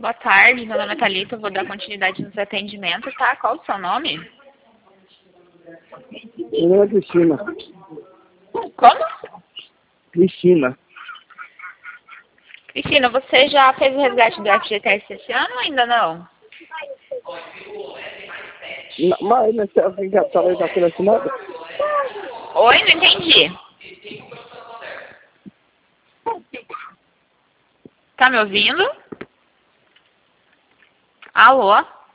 Boa tarde, meu nome é Thalita, eu vou dar continuidade nos atendimentos, tá? Qual o seu nome? Meu nome é Cristina. Como? Cristina. Cristina, você já fez o resgate do FGTS esse ano ou ainda não? Mas você já está selecionada? Oi, não entendi. Tá me ouvindo? Alô?